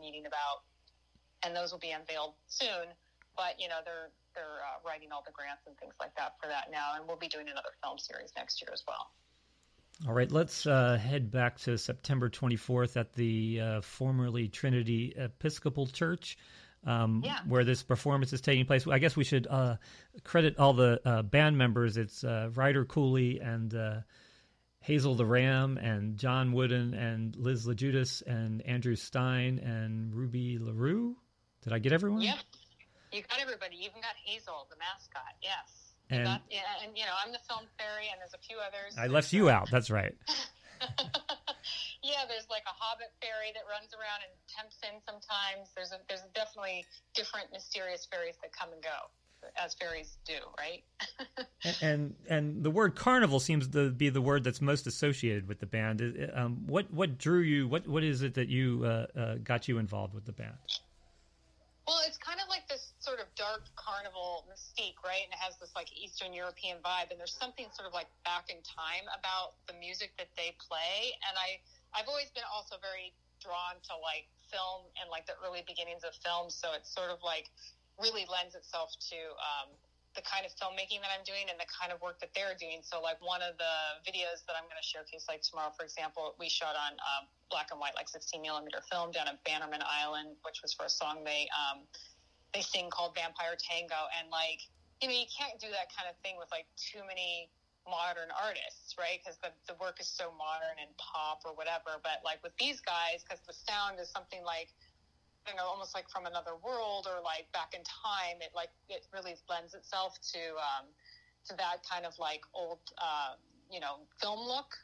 meeting about, and those will be unveiled soon. But, they're writing all the grants and things like that for that now, and we'll be doing another film series next year as well. All right, let's head back to September 24th at the formerly Trinity Episcopal Church, where this performance is taking place. I guess we should credit all the band members. It's Ryder Cooley and Hazel the Ram and John Wooden and Liz LaJudas and Andrew Stein and Ruby LaRue. Did I get everyone? Yep, you got everybody. You even got Hazel, the mascot. Yes. And, I'm the film fairy, and there's a few others. I left you out. That's right. Yeah, there's like a hobbit fairy that runs around and tempts in sometimes. There's definitely different mysterious fairies that come and go, as fairies do, right? and the word carnival seems to be the word that's most associated with the band. What drew you? What is it that you got you involved with the band? Well, it's kind of like this sort of dark carnival mystique, right? And it has this like Eastern European vibe. And there's something sort of like back in time about the music that they play. And I've always been also very drawn to like film and like the early beginnings of film. So it's sort of like really lends itself to the kind of filmmaking that I'm doing and the kind of work that they're doing. So like one of the videos that I'm going to showcase like tomorrow, for example, we shot on black and white, like 16 millimeter film down at Bannerman Island, which was for a song they sing called Vampire Tango. And like, you can't do that kind of thing with like too many modern artists, right? Because the work is so modern and pop or whatever. But like with these guys, because the sound is something like, almost like from another world or like back in time, it really lends itself to that kind of like old, film look.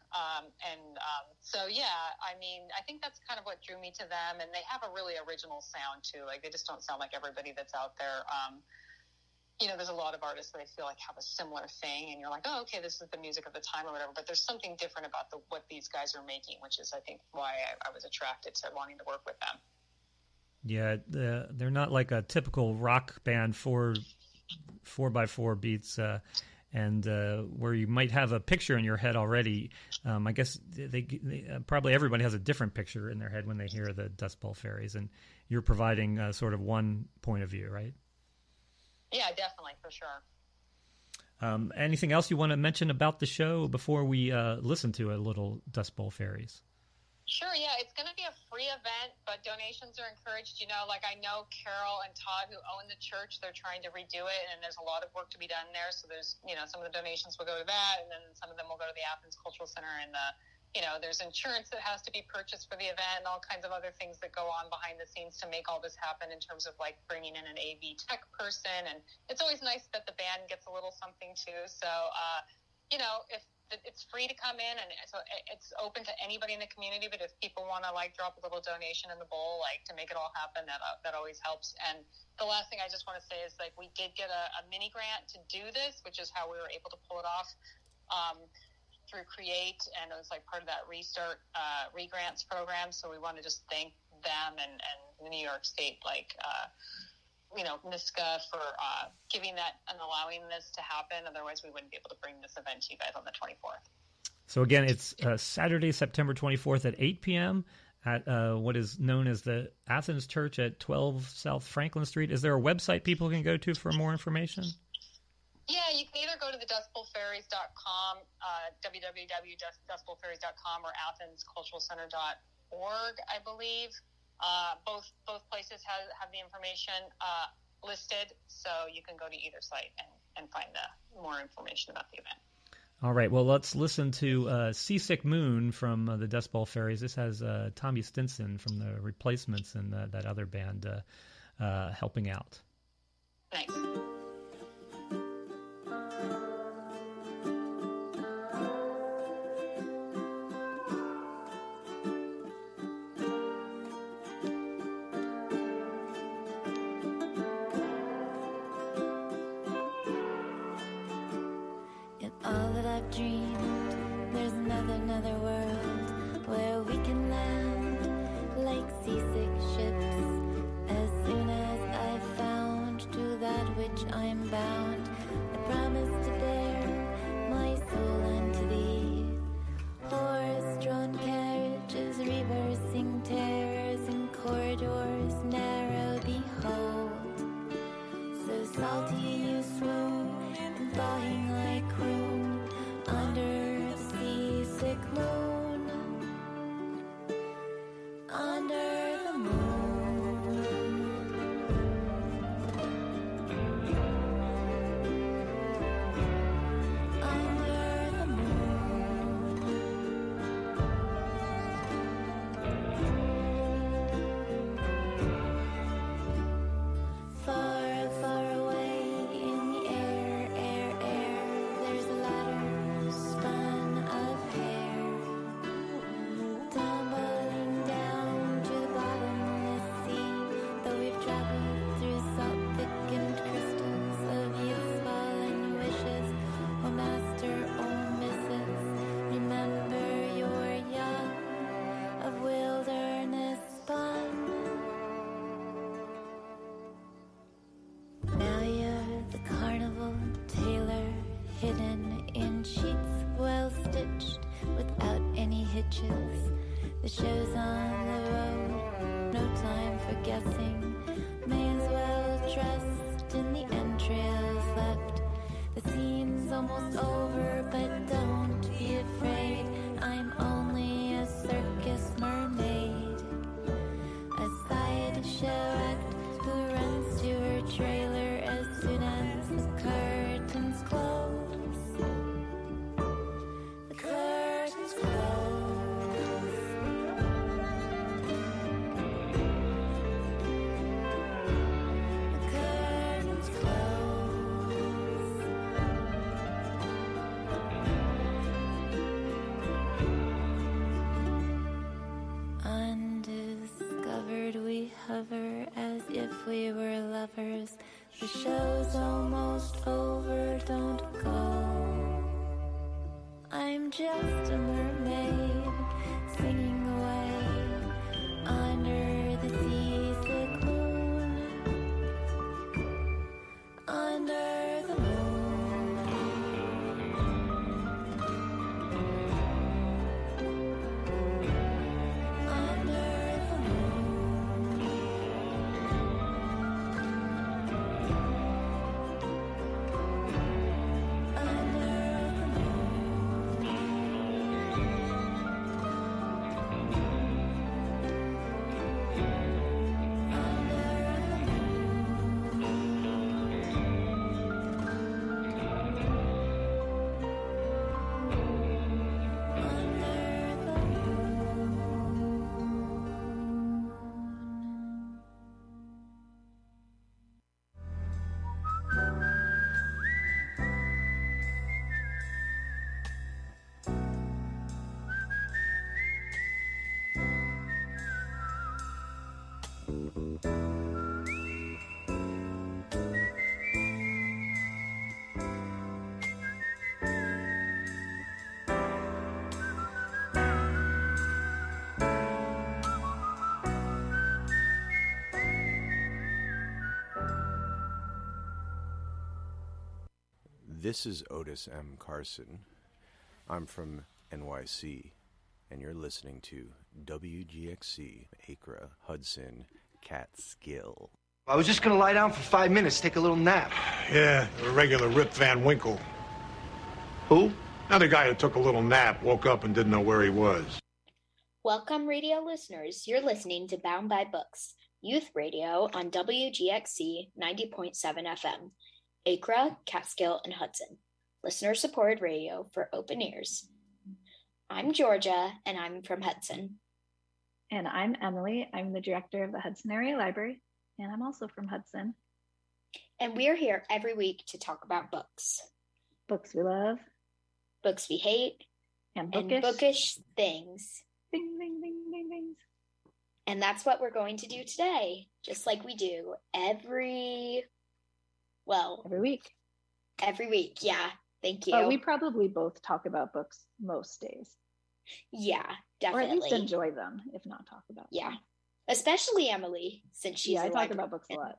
So yeah, I mean, I think that's kind of what drew me to them, and they have a really original sound too. Like they just don't sound like everybody that's out there. There's a lot of artists that I feel like have a similar thing, and you're like, oh, okay, this is the music of the time or whatever. But there's something different about what these guys are making, which is, I think, why I was attracted to wanting to work with them. Yeah, they're not like a typical rock band, 4x4 beats, and where you might have a picture in your head already. I guess they probably everybody has a different picture in their head when they hear the Dust Bowl Fairies, and you're providing sort of one point of view, right? Yeah, definitely, for sure. Anything else you want to mention about the show before we listen to a little Dust Bowl Fairies? Sure, yeah. It's going to be a free event, but donations are encouraged. Like I know Carol and Todd, who own the church, they're trying to redo it, and there's a lot of work to be done there. So there's, some of the donations will go to that, and then some of them will go to the Athens Cultural Center, and there's insurance that has to be purchased for the event and all kinds of other things that go on behind the scenes to make all this happen in terms of like bringing in an AV tech person. And it's always nice that the band gets a little something too. So, if it's free to come in, and so it's open to anybody in the community. But if people want to like drop a little donation in the bowl, like to make it all happen, that always helps. And the last thing I just want to say is like we did get a mini grant to do this, which is how we were able to pull it off through Create, and it was like part of that Restart re-grants program. So we want to just thank them and the New York State NISCA for giving that and allowing this to happen. Otherwise, we wouldn't be able to bring this event to you guys on the 24th. So again, it's Saturday, September 24th at 8 p.m. at what is known as the Athens Church at 12 South Franklin Street. Is there a website people can go to for more information? Yeah, you can either go to the dustbowlfairies.com, www.dustbowlfairies.com, or athensculturalcenter.org, I believe. Both places have the information listed, so you can go to either site and find more information about the event. All right, well, let's listen to Seasick Moon from the Dust Bowl Fairies. This has Tommy Stinson from the Replacements and that other band helping out. Nice. Another world where we can land like seasick ships. As soon as I've found to that which I'm bound, I promise to bear my soul unto thee. Horse-drawn carriages reversing terrors in corridors. beaches. The show's on the road, no time for guessing. May as well trust in the entrails left. The scene's almost over, but don't be afraid. I'm only a circus mermaid, a sideshow act who runs to her trailer as soon as the curtains close. The curtains close. The curtains close. Undiscovered we hover as if we were lovers. The show's almost over, don't go. I'm just a mermaid singing away under the seasick moon. Under the moon. Under the moon. Under the This is Otis M. Carson. I'm from NYC, and you're listening to WGXC, Acra, Hudson, Catskill. I was just going to lie down for 5 minutes, take a little nap. Yeah, a regular Rip Van Winkle. Who? Another guy who took a little nap, woke up and didn't know where he was. Welcome, radio listeners. You're listening to Bound by Books, youth radio on WGXC 90.7 FM, Acra, Catskill, and Hudson. Listener-supported radio for open ears. I'm Georgia, and I'm from Hudson. And I'm Emily. I'm the director of the Hudson Area Library, and I'm also from Hudson. And we're here every week to talk about books. Books we love. Books we hate. And bookish things. Ding, ding, ding, ding, ding. And that's what we're going to do today, just like we do every week. Every week, yeah. Thank you. We probably both talk about books most days. Yeah, definitely. Or at least enjoy them, if not talk about them. Yeah. Especially Emily, since she's I talk about books a lot.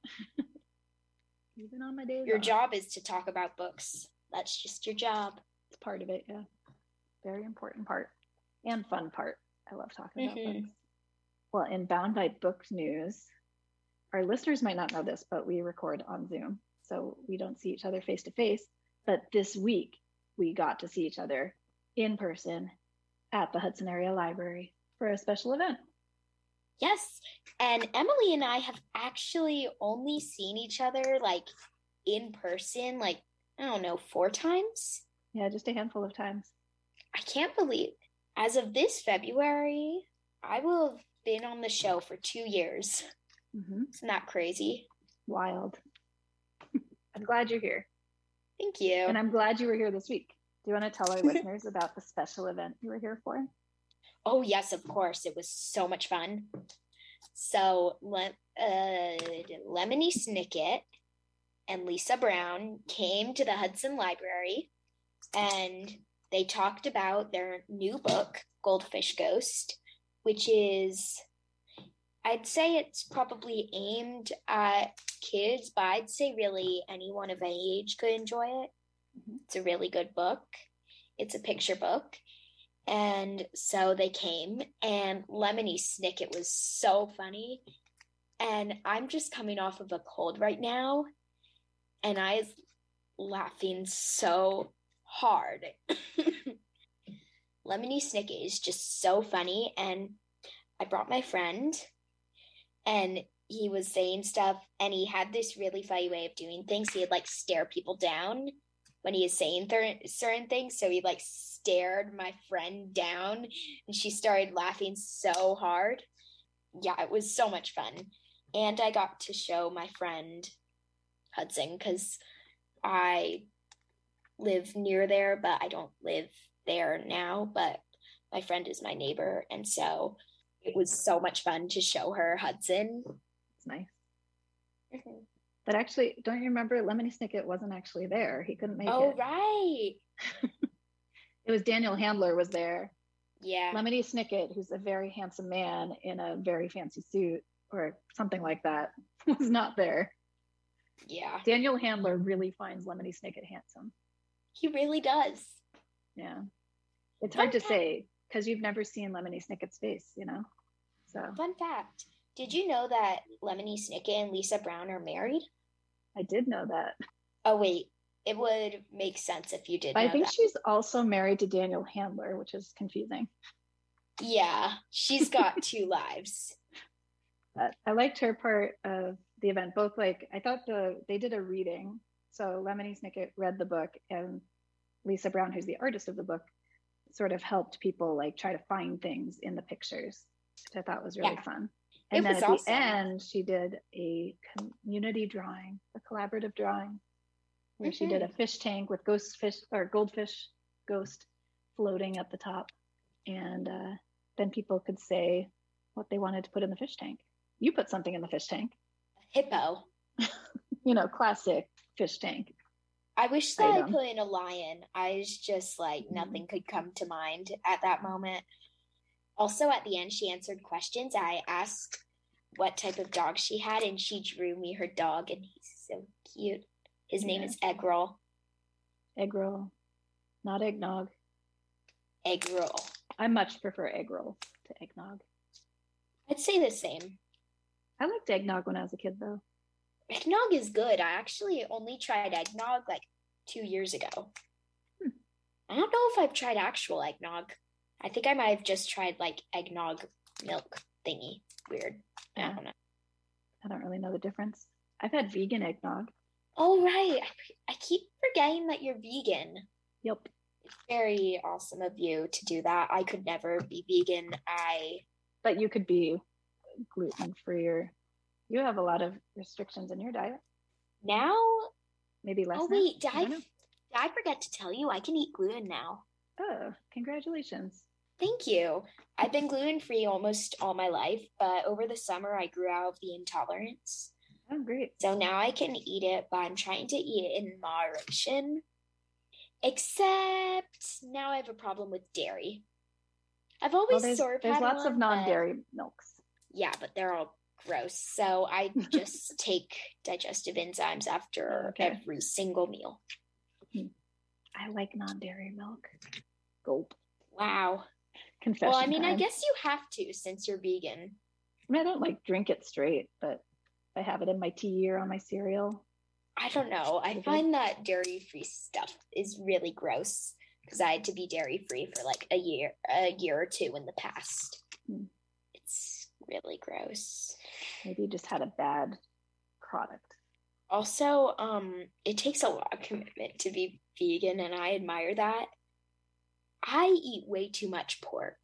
Even on my days Your off. job is to talk about books. That's just your job. It's part of it, yeah. Very important part. And fun part. I love talking about books. Well, in Bound by Book news, our listeners might not know this, but we record on Zoom, so we don't see each other face to face. But this week, we got to see each other in person at the Hudson Area Library for a special event. Yes, and Emily and I have actually only seen each other, in person, 4 times? Yeah, just a handful of times. I can't believe, as of this February, I will have been on the show for 2 years. Mm-hmm. Isn't that crazy? Wild. I'm glad you're here. Thank you. And I'm glad you were here this week. Do you want to tell our listeners about the special event you were here for? Oh, yes, of course. It was so much fun. So, Lemony Snicket and Lisa Brown came to the Hudson Library, and they talked about their new book, Goldfish Ghost, which is, I'd say it's probably aimed at kids, but I'd say really anyone of any age could enjoy it. Mm-hmm. It's a really good book. It's a picture book. And so they came, and Lemony Snicket was so funny. And I'm just coming off of a cold right now, and I was laughing so hard. Lemony Snicket is just so funny, and I brought my friend, and he was saying stuff, and he had this really funny way of doing things. He'd like stare people down when he was saying certain things. So he like stared my friend down, and she started laughing so hard. Yeah, it was so much fun. And I got to show my friend Hudson, because I live near there, but I don't live there now. But my friend is my neighbor, and so it was so much fun to show her Hudson. It's nice. Mm-hmm. But actually, don't you remember Lemony Snicket wasn't actually there? He couldn't make it. Oh, right. It was Daniel Handler was there. Yeah. Lemony Snicket, who's a very handsome man in a very fancy suit or something like that, was not there. Yeah. Daniel Handler really finds Lemony Snicket handsome. He really does. Yeah. It's hard to say because you've never seen Lemony Snicket's face, you know? So. Fun fact. Did you know that Lemony Snicket and Lisa Brown are married? I did know that. Oh, wait. It would make sense if you did know I think that. she's also married to Daniel Handler, which is confusing. Yeah. She's got two lives. I liked her part of the event. Both, like, I thought they did a reading. So Lemony Snicket read the book, and Lisa Brown, who's the artist of the book, sort of helped people like try to find things in the pictures, which I thought was really fun. And then at the end, she did a community drawing, a collaborative drawing, where she did a fish tank with goldfish ghost floating at the top. And then people could say what they wanted to put in the fish tank. You put something in the fish tank. Hippo. You know, classic fish tank. I wish that I put in a lion. I was just like, nothing could come to mind at that moment. Also, at the end, she answered questions. I asked what type of dog she had, and she drew me her dog, and he's so cute. His name is Egg Roll. Egg Roll, not eggnog. Egg Roll. I much prefer egg roll to eggnog. I'd say the same. I liked eggnog when I was a kid, though. Eggnog is good. I actually only tried eggnog like 2 years ago. I don't know if I've tried actual eggnog. I think I might have just tried like eggnog milk thingy. Weird. Yeah. I don't know. I don't really know the difference. I've had vegan eggnog. Oh, right. I keep forgetting that you're vegan. Yep. It's very awesome of you to do that. I could never be vegan. But you could be gluten-free, or you have a lot of restrictions in your diet. Now? Maybe less. Oh, wait. Did I forget to tell you? I can eat gluten now. Oh, congratulations. Thank you. I've been gluten-free almost all my life, but over the summer I grew out of the intolerance. Oh, great. So now I can eat it, but I'm trying to eat it in moderation. Except now I have a problem with dairy. I've always there's had lots of non-dairy milks. Yeah, but they're all gross. So I just take digestive enzymes after every single meal. I like non-dairy milk. Gulp. Wow. Confession. Well, I mean, time. I guess you have to since you're vegan. I mean, I don't like drink it straight, but I have it in my tea or on my cereal. I don't know. I find that dairy-free stuff is really gross because I had to be dairy-free for like a year or two in the past. It's really gross. Maybe you just had a bad product. Also, it takes a lot of commitment to be vegan, and I admire that. I eat way too much pork.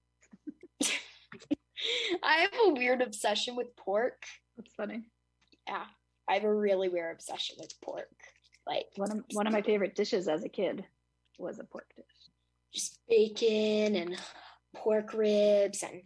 I have a weird obsession with pork. That's funny. Yeah, I have a really weird obsession with pork. Like one of my favorite dishes as a kid was a pork dish. Just bacon and pork ribs and.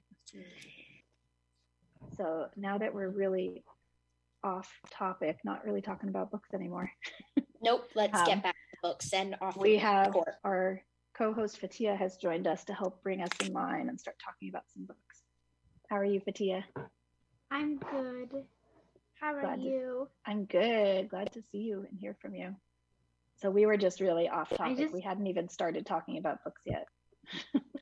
So now that we're really off topic, not really talking about books anymore. Nope, let's get back to books and off. We have our co-host Fatia has joined us to help bring us in line and start talking about some books. How are you, Fatia? I'm good. How are you? I'm good. Glad to see you and hear from you. So we were just really off topic. We hadn't even started talking about books yet.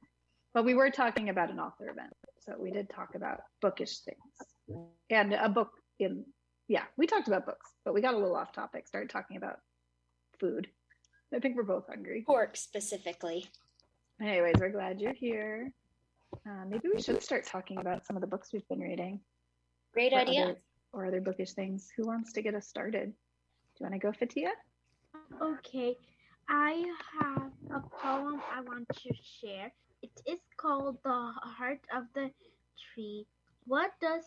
But we were talking about an author event. So we did talk about bookish things. And a book we talked about books, but we got a little off topic, started talking about food. I think we're both hungry. Pork specifically. Anyways, we're glad you're here. Maybe we should start talking about some of the books we've been reading. Great idea. Or other bookish things. Who wants to get us started? Do you want to go, Fatia? Okay. I have a poem I want to share. It is called The Heart of the Tree. What does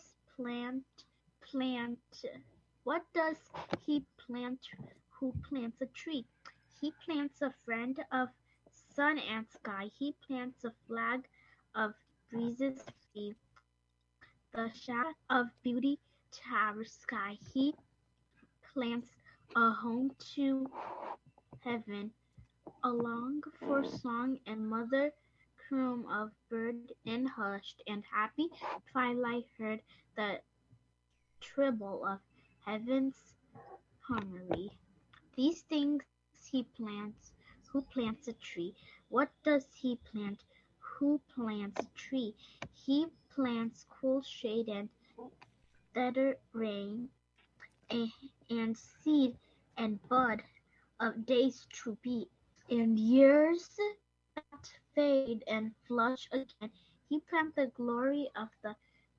What does he plant who plants a tree? He plants a friend of sun and sky. He plants a flag of breezes free. The shadow of beauty towers sky. He plants a home to heaven. A long for song and mother croon of bird in hushed and happy twilight heard the treble of heaven's harmony. These things he plants. Who plants a tree? What does he plant? Who plants a tree? He plants cool shade and better rain and seed and bud of days to be, and years that fade and flush again. He plants the glory of the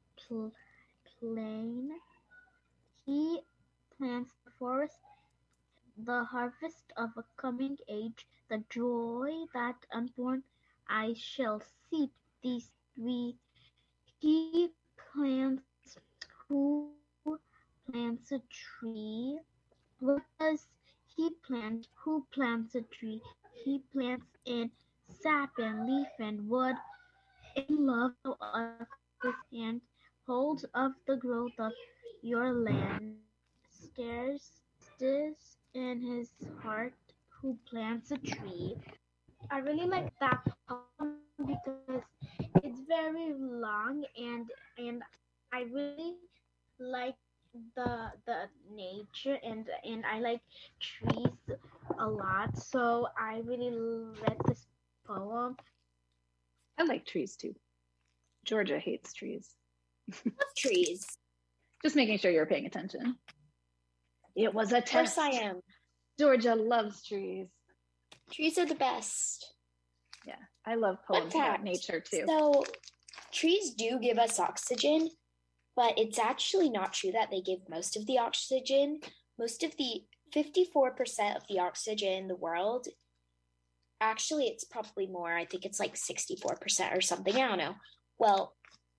plain. He plants the forest, the harvest of a coming age, the joy that unborn I shall see. These three he plants. Who plants a tree? What does he plant? Who plants a tree? He plants in sap and leaf and wood, in love of his hand, holds of the growth of your land, stares in his heart, who plants a tree. I really like that poem because it's very long and I really like the nature and I like trees a lot, so I really read this poem. I like trees too. Georgia hates trees. Love trees. Just making sure you're paying attention. It was a test. Of course I am. Georgia loves trees. Trees are the best. Yeah, I love poems about nature too. So trees do give us oxygen, but it's actually not true that they give most of the oxygen. Most of the 54% of the oxygen in the world, actually it's probably more. I think it's like 64% or something. I don't know. Well,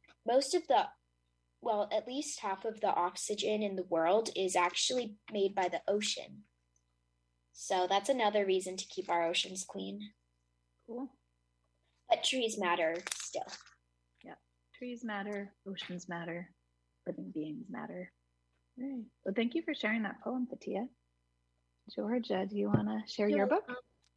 at least half of the oxygen in the world is actually made by the ocean. So that's another reason to keep our oceans clean. Cool. But trees matter still. Yeah, trees matter, oceans matter, living beings matter. All right. Well, thank you for sharing that poem, Fatia. Georgia, do you want to share your book?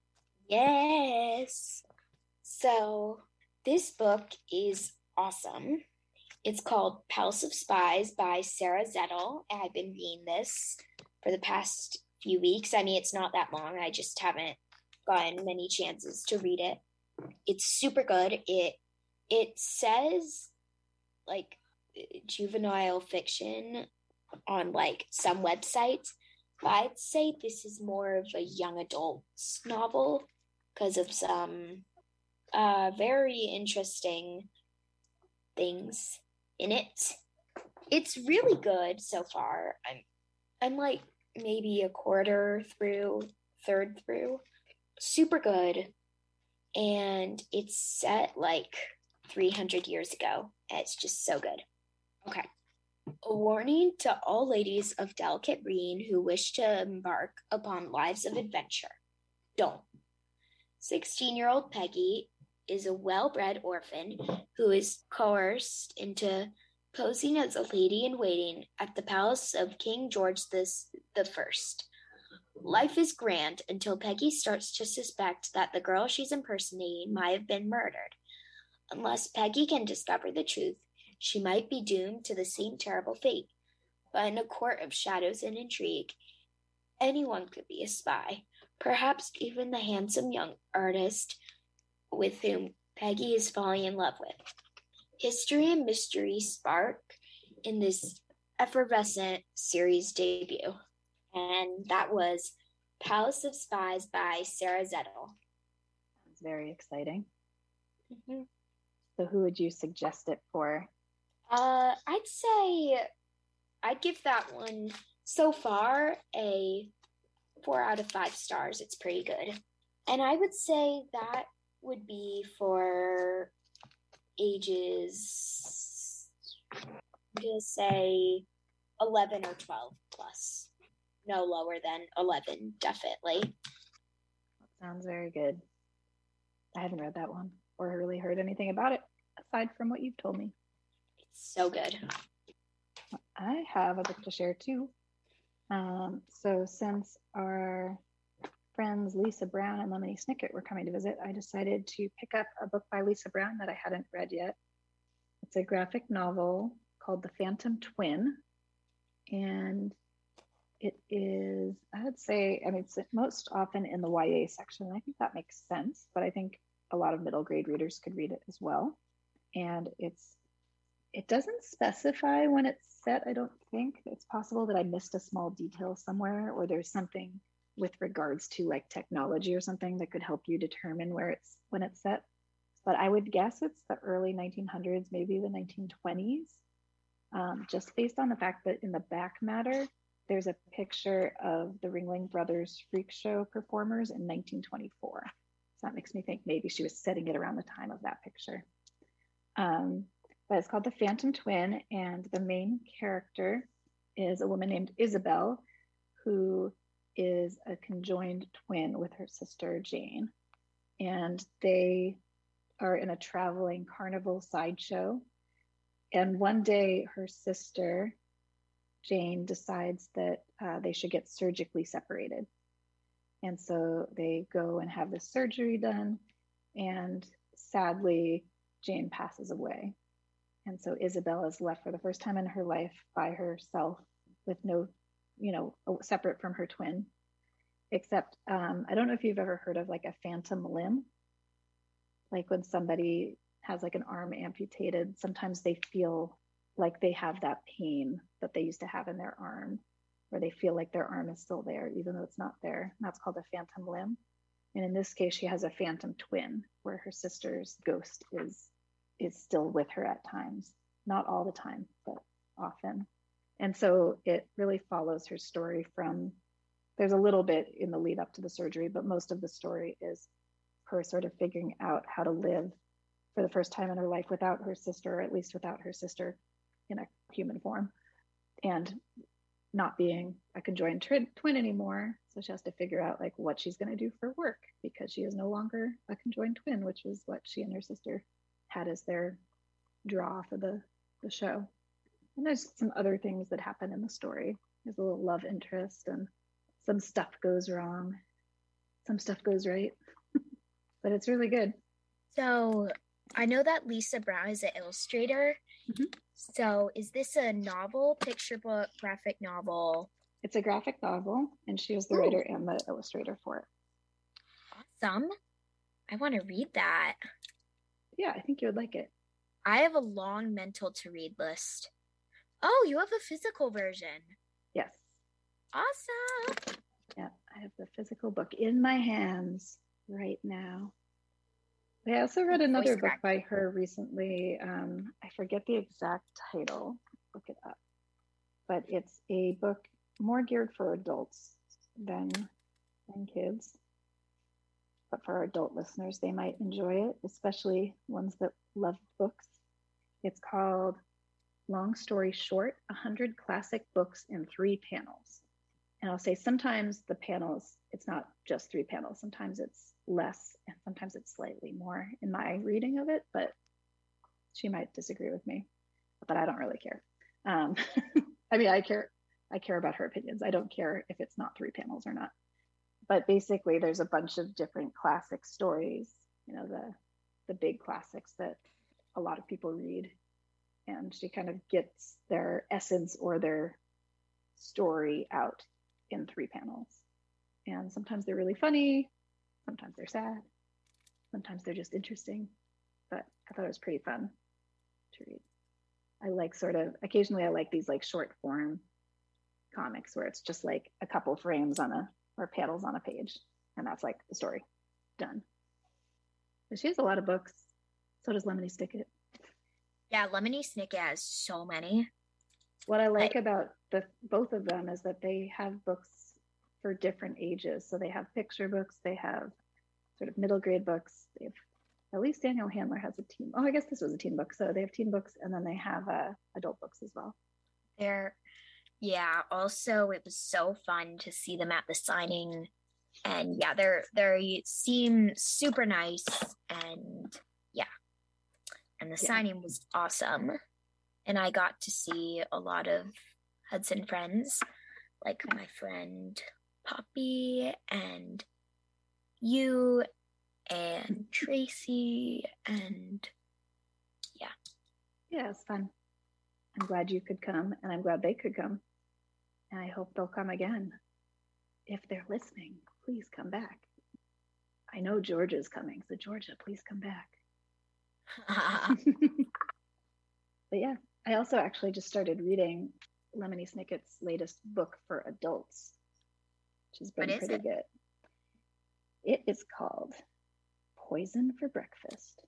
Yes. So this book is awesome. It's called Palace of Spies by Sarah Zettel. And I've been reading this for the past few weeks. I mean, it's not that long. I just haven't gotten many chances to read it. It's super good. It says like juvenile fiction on like some websites, but I'd say this is more of a young adult's novel because of some very interesting things in it. It's really good so far. I'm like maybe a third through. Super good. And it's set like 300 years ago. And it's just so good. Okay. A warning to all ladies of delicate breeding who wish to embark upon lives of adventure. Don't. 16-year-old Peggy is a well-bred orphan who is coerced into posing as a lady-in-waiting at the palace of King George the First. Life is grand until Peggy starts to suspect that the girl she's impersonating might have been murdered. Unless Peggy can discover the truth, she might be doomed to the same terrible fate. But in a court of shadows and intrigue, anyone could be a spy, perhaps even the handsome young artist with whom Peggy is falling in love with. History and mystery spark in this effervescent series debut. And that was Palace of Spies by Sarah Zettel. That's very exciting. Mm-hmm. So who would you suggest it for? I'd say I'd give that one so far a 4 out of 5 stars. It's pretty good. And I would say that would be for ages, I'm going to say 11 or 12 plus. No lower than 11, definitely. That sounds very good. I haven't read that one or really heard anything about it aside from what you've told me. It's so good. I have a book to share too. So since our friends Lisa Brown and Lemony Snicket were coming to visit, I decided to pick up a book by Lisa Brown that I hadn't read yet. It's a graphic novel called The Phantom Twin. And it is, I would say, I mean, it's most often in the YA section. I think that makes sense, but I think a lot of middle grade readers could read it as well. And it doesn't specify when it's set, I don't think. It's possible that I missed a small detail somewhere, or there's something with regards to like technology or something that could help you determine when it's set. But I would guess it's the early 1900s, maybe the 1920s, just based on the fact that in the back matter, there's a picture of the Ringling Brothers Freak Show performers in 1924. So that makes me think maybe she was setting it around the time of that picture. But it's called The Phantom Twin, and the main character is a woman named Isabel, who is a conjoined twin with her sister Jane. And they are in a traveling carnival sideshow. And one day her sister Jane decides that they should get surgically separated. And so they go and have this surgery done. And sadly, Jane passes away. And so Isabel is left for the first time in her life by herself with no, separate from her twin. Except, I don't know if you've ever heard of like a phantom limb. Like when somebody has like an arm amputated, sometimes they feel like they have that pain that they used to have in their arm, or they feel like their arm is still there, even though it's not there. And that's called a phantom limb. And in this case, she has a phantom twin where her sister's ghost is still with her at times, not all the time, but often. And so it really follows her story from, there's a little bit in the lead up to the surgery, but most of the story is her sort of figuring out how to live for the first time in her life without her sister, or at least without her sister in a human form, and not being a conjoined twin anymore. So she has to figure out like what she's going to do for work, because she is no longer a conjoined twin, which is what she and her sister had as their draw for the show. And there's some other things that happen in the story. There's a little love interest, and some stuff goes wrong, some stuff goes right. But it's really good. So I know that Lisa Brown is an illustrator. Mm-hmm. So is this a novel, picture book, graphic novel? It's a graphic novel, and she was the writer and the illustrator for it. Awesome. I want to read that. Yeah, I think you would like it. I have a long mental to read list. Oh, you have a physical version. Yes. Awesome. Yeah, I have the physical book in my hands right now. I also read another book by her recently. I forget the exact title. Look it up. But it's a book more geared for adults than kids. But for our adult listeners, they might enjoy it, especially ones that love books. It's called Long Story Short, 100 Classic Books in 3 Panels. And I'll say sometimes the panels, it's not just 3 panels. Sometimes it's less, and sometimes it's slightly more in my reading of it, but she might disagree with me, but I don't really care. I mean, I care about her opinions. I don't care if it's not 3 panels or not. But basically, there's a bunch of different classic stories, the big classics that a lot of people read. And she kind of gets their essence or their story out in 3 panels. And sometimes they're really funny. Sometimes they're sad. Sometimes they're just interesting. but I thought it was pretty fun to read. I like occasionally I like these like short form comics where it's just like a couple frames or panels on a page, and that's like the story done. But she has a lot of books. So does Lemony Snicket. Yeah, Lemony Snicket has so many. What I like about both of them is that they have books for different ages. So they have picture books, they have sort of middle grade books. They have, at least Daniel Handler has a teen. Oh, I guess this was a teen book. So they have teen books, and then they have adult books as well. Also it was so fun to see them at the signing, and yeah, they seem super nice, and the signing was awesome. And I got to see a lot of Hudson friends, like my friend Poppy and you and Tracy, and yeah, it's fun. I'm glad you could come, and I'm glad they could come, and I hope they'll come again. If they're listening, please come back. I know Georgia's coming, so Georgia, please come back. But yeah, I also actually just started reading Lemony Snicket's latest book for adults, which has been pretty good. It is called Poison for Breakfast.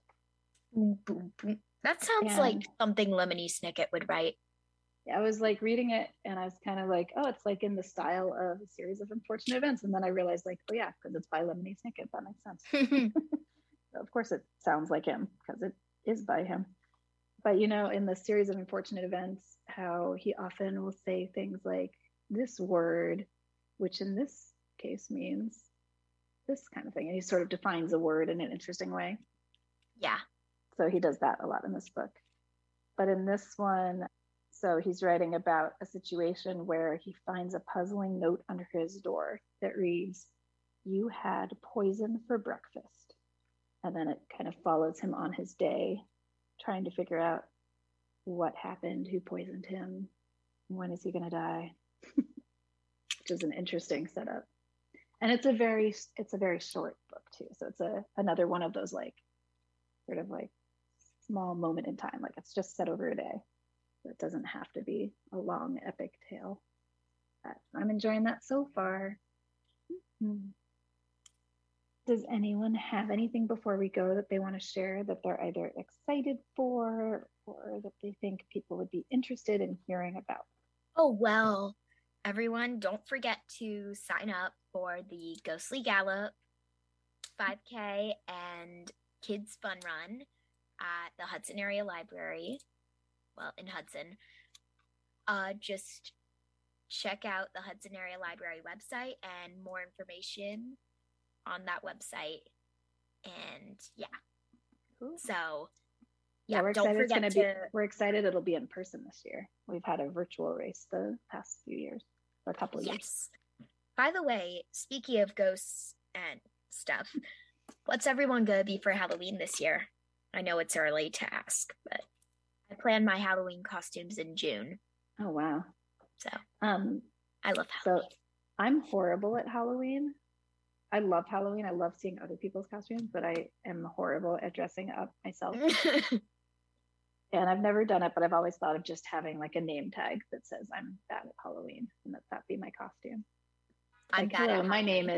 That sounds like something Lemony Snicket would write. Yeah, I was like reading it, and I was kind of like, oh, it's like in the style of A Series of Unfortunate Events. And then I realized, like, oh yeah, because it's by Lemony Snicket. That makes sense. So of course it sounds like him, because it is by him. But in the Series of Unfortunate Events, how he often will say things like this word, which in this case means this kind of thing. And he sort of defines a word in an interesting way. Yeah. So he does that a lot in this book. But in this one, so he's writing about a situation where he finds a puzzling note under his door that reads, "You had poison for breakfast." And then it kind of follows him on his day, trying to figure out what happened, who poisoned him, when is he going to die, which is an interesting setup. And it's a very short book too. So it's another one of those like sort of like small moment in time. Like it's just set over a day. So it doesn't have to be a long epic tale. But I'm enjoying that so far. Mm-hmm. Does anyone have anything before we go that they want to share that they're either excited for or that they think people would be interested in hearing about? Oh, well, everyone, don't forget to sign up for the Ghostly Gallop 5K and Kids Fun Run at the Hudson Area Library. Well, in Hudson. Just check out the Hudson Area Library website and more information on that website. And cool. So we're excited it'll be in person this year. We've had a virtual race the past few years, a couple of years. By the way, speaking of ghosts and stuff, what's everyone gonna be for Halloween this year? I know it's early to ask, but I plan my Halloween costumes in June. Oh wow. So I love Halloween. So I'm horrible at Halloween. I love Halloween. I love seeing other people's costumes, but I am horrible at dressing up myself. And I've never done it, but I've always thought of just having like a name tag that says I'm bad at Halloween and that be my costume. I'm bad at Halloween. My name is